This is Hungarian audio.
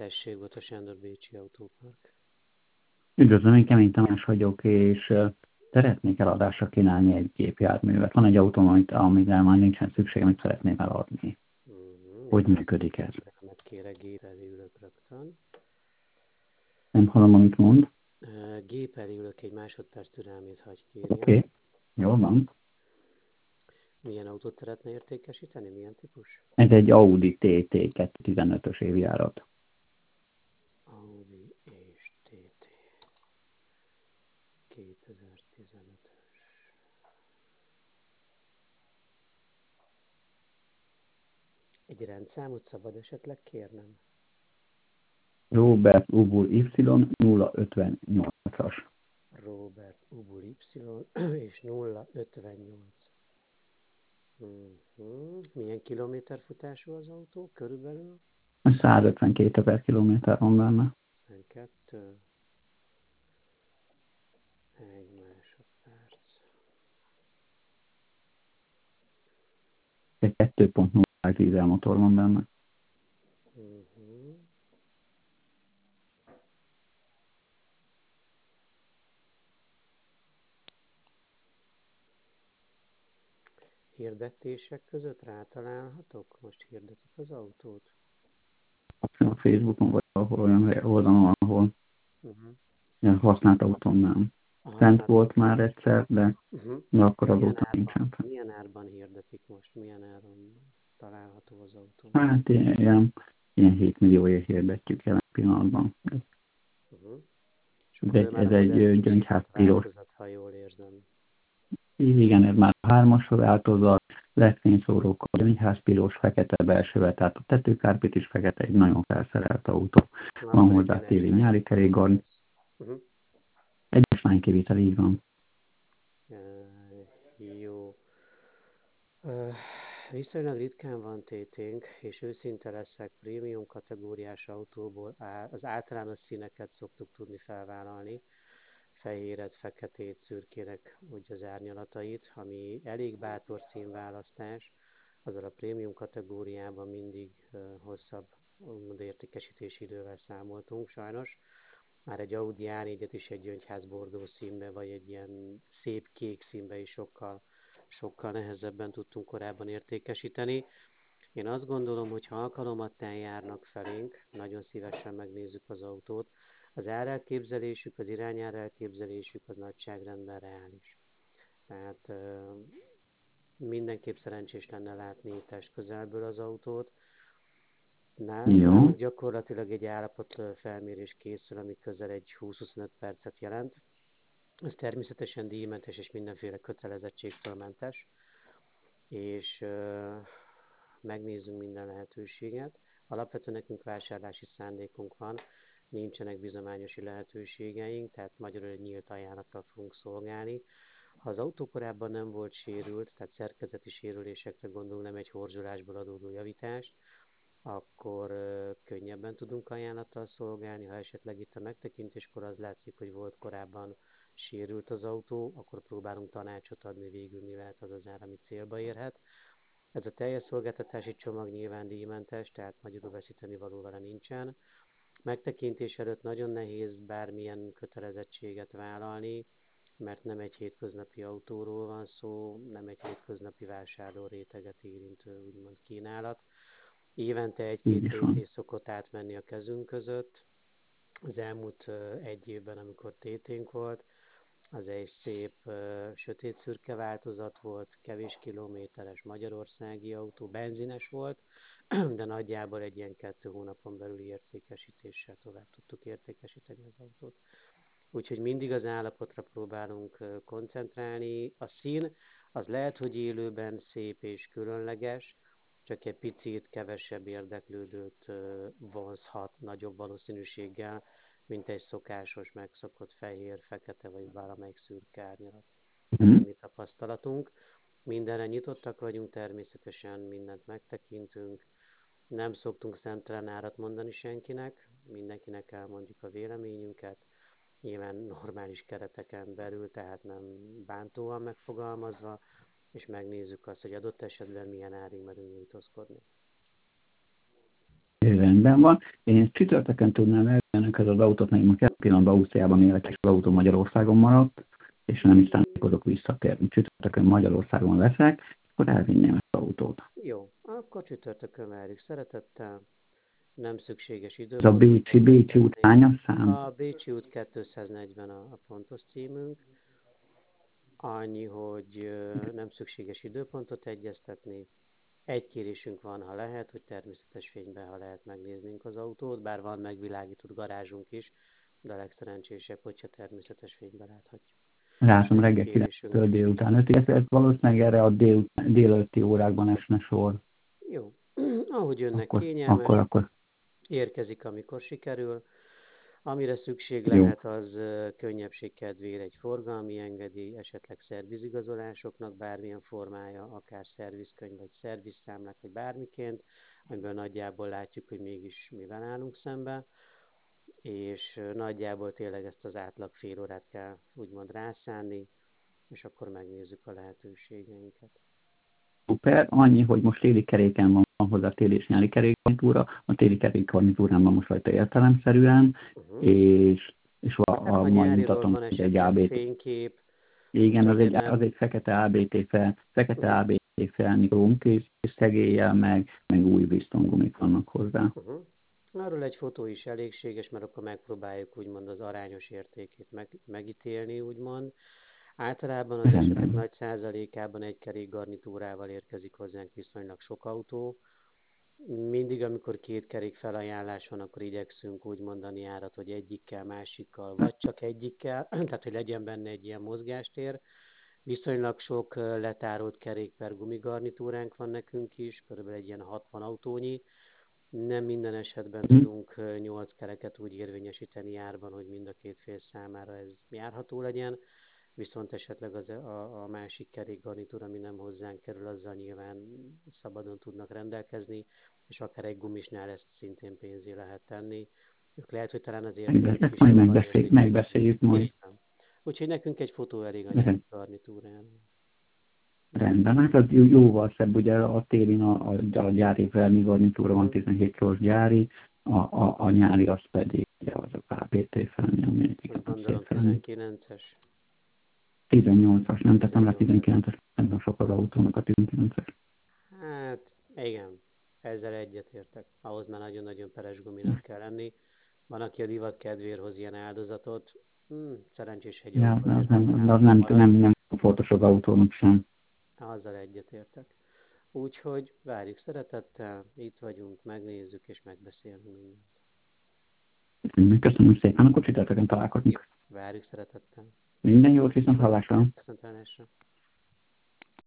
Tessék, Bota Sándor, Bécsi Autópark. Üdvözlöm, én Kemény Tamás vagyok, és szeretnék eladásra kínálni egy gépjárművet. Van egy autóm, amire már nincsen szükségem, amit szeretném eladni. Hogy működik ez? Mert kérek, gép elé ülök rögtön. Nem hallom, amit mond. Gép elé ülök, egy másodperc türelmét hagy kérjem. Oké, jól van. Milyen autót szeretne értékesíteni? Milyen típus? Ez egy Audi TT 2015-ös évjárat. Audi és TT 2015-ös. Egy rendszámot szabad esetleg kérnem? Robert Ubul Y 058-as. Robert Ubul Y és 058. Milyen kilométerfutású az autó körülbelül? 152 000 kilométer van benne. 52. Egy másodperc. Egy 2.0 dízelmotor van benne. Hirdetések között rátalálhatok? Most hirdetik az autót. A Facebookon vagy ahol olyan oldalon, ahol használt autón nem. Fent volt már egyszer, de akkor azóta nincsen fent. Milyen árban hirdetik most? Milyen áron található az autó? Hát ilyen 7 millióért hirdetjük jelen pillanatban. Ez egy gyöngyház piros. Ha jól érzem. Igen, ez már 3-as változat, lefényszórókkal, gyöngyház piros, fekete belsővel, tehát a tetőkárpit is fekete, egy nagyon felszerelt autó. Van hozzá téli-nyári kerékgarn. Egyes lánykivitel, így van. Jó. Viszonylag ritkán van téténk, és őszinte leszek, prémium kategóriás autóból az általános színeket szoktuk tudni felvállalni, fehéret, feketét, szürkének úgy az árnyalatait, ami elég bátor színválasztás, azzal a prémium kategóriában mindig hosszabb értékesítési idővel számoltunk sajnos. Már egy Audi A4-et is egy gyöngyház bordó színbe, vagy egy ilyen szép kék színbe is sokkal nehezebben tudtunk korábban értékesíteni. Én azt gondolom, hogy ha alkalomattán járnak felénk, nagyon szívesen megnézzük az autót. Az árelképzelésük, az irányárelképzelésük az nagyságrendben reális. Tehát mindenképp szerencsés lenne látni testközelből az autót. Nálunk gyakorlatilag egy állapot felmérés készül, ami közel egy 20-25 percet jelent. Ez természetesen díjmentes és mindenféle kötelezettségtől mentes, és megnézzünk minden lehetőséget. Alapvetően nekünk vásárlási szándékunk van, nincsenek bizományosi lehetőségeink, tehát magyarul egy nyílt ajánlattal fogunk szolgálni. Ha az autó korábban nem volt sérült, tehát szerkezeti sérülésekre gondolunk, nem egy horzsolásból adódó javítást, akkor könnyebben tudunk ajánlattal szolgálni. Ha esetleg itt a megtekintéskor az látszik, hogy volt korábban sérült az autó, akkor próbálunk tanácsot adni végül, mi lehet az az ár, ami célba érhet. Ez a teljes szolgáltatási csomag nyilván díjmentes, tehát magyarul veszíteni való vele nincsen. Megtekintés előtt nagyon nehéz bármilyen kötelezettséget vállalni, mert nem egy hétköznapi autóról van szó, nem egy hétköznapi vásárló réteget érintő úgymond kínálat. Évente egy-két TT szokott átmenni a kezünk között. Az elmúlt egy évben, amikor TT-nk volt, az egy szép sötét-szürke változat volt, kevés kilométeres magyarországi autó, benzines volt, de nagyjából egy ilyen 2 hónapon belüli értékesítéssel tovább tudtuk értékesíteni az autót. Úgyhogy mindig az állapotra próbálunk koncentrálni. A szín az lehet, hogy élőben szép és különleges, csak egy picit kevesebb érdeklődőt vonzhat nagyobb valószínűséggel, mint egy szokásos, megszokott fehér, fekete vagy valamelyik szürke árnyalat. Ez a mi tapasztalatunk. Mindenre nyitottak vagyunk, természetesen mindent megtekintünk. Nem szoktunk szemtelen árat mondani senkinek, mindenkinek elmondjuk a véleményünket. Nyilván normális kereteken belül, tehát nem bántóan megfogalmazva, és megnézzük azt, hogy adott esetben milyen árig merünk nyújtózkodni. rendben van. Én csütörtökön tudnám elvenni az autót, mert most jelen pillanatban Ausztriában élek, és az autó Magyarországon maradt, és nem is szándékozok visszatérni. Csütörtökön Magyarországon leszek, akkor elvinném az autót. Jó, akkor csütörtökön várjuk szeretettel. Nem szükséges idő. Ez a Bécsi út hányas szám? A Bécsi út 240 a pontos címünk. Annyi, hogy nem szükséges időpontot egyeztetni. Egy kérésünk van, ha lehet, hogy természetes fényben, ha lehet, megnéznénk az autót, bár van megvilágított garázsunk is, de a legszerencsésebb, hogyha természetes fényben láthatjuk. Látom, reggel 9-től délután 5, illetve valószínűleg erre a délelőtti órákban esne sor. Jó, ahogy önnek akkor, kényelmes, akkor érkezik, amikor sikerül. Amire szükség lehet, az könnyebbség kedvére egy forgalmi engedély, esetleg szervizigazolásoknak bármilyen formája, akár szervizkönyv, vagy szervizszámlák, vagy bármiként, amiből nagyjából látjuk, hogy mégis mivel állunk szembe, és nagyjából tényleg ezt az átlag fél órát kell úgymond rászánni, és akkor megnézzük a lehetőségeinket. Szuper, annyi, hogy most téli keréken van hozzá téli és nyári kerékgarnitúra, a téli kerékgarnitúrán most rajta értelemszerűen, és majd mutatom, hogy egy ABT. Fénykép. Igen, az egy fekete ABT fel mikronkés szegéllyel, meg új biztongumik vannak hozzá. Arról egy fotó is elégséges, mert akkor megpróbáljuk úgymond az arányos értékét megítélni, úgymond. Általában az esetek nagy százalékában egy kerékgarnitúrával érkezik hozzánk viszonylag sok autó. Mindig, amikor két kerék felajánlás van, akkor igyekszünk úgy mondani árat, hogy egyikkel, másikkal, vagy csak egyikkel, tehát hogy legyen benne egy ilyen mozgástér. Viszonylag sok letárolt kerék per gumigarnitúránk van nekünk is, körülbelül egy ilyen 60 autónyi. Nem minden esetben tudunk 8 kereket úgy érvényesíteni árban, hogy mind a két fél számára ez járható legyen. Viszont esetleg a másik kerékgarnitúra, ami nem hozzánk kerül, azzal nyilván szabadon tudnak rendelkezni, és akár egy gumisnál ezt szintén pénzé lehet tenni. Ők lehet, hogy talán azért... Majd megbeszéljük majd. Úgyhogy nekünk egy fotó elég a nyári garnitúrára. Rendben, hát az jóval szebb, ugye a téli a gyári felmi garnitúra van 17 kilós gyári, a nyári az pedig az a KBT felmi, ami egyiket azt gondolom 19-es. 18-as, nem tettem rá 19-es, nem sok az autónak a 19-es. Hát igen, ezzel egyetértek. Ahhoz már nagyon-nagyon peres guminak kell lenni. Van, aki a divat kedvéért hoz ilyen áldozatot. Szerencsés egy autó. Az nem fontos az autónak sem. Azzal egyetértek. Úgyhogy várjuk szeretettel, itt vagyunk, megnézzük és megbeszélünk mindent. Köszönöm szépen, akkor csütörtökön találkozunk. Várjuk szeretettel. Minden jót, viszont hallásra. Viszont hallásra.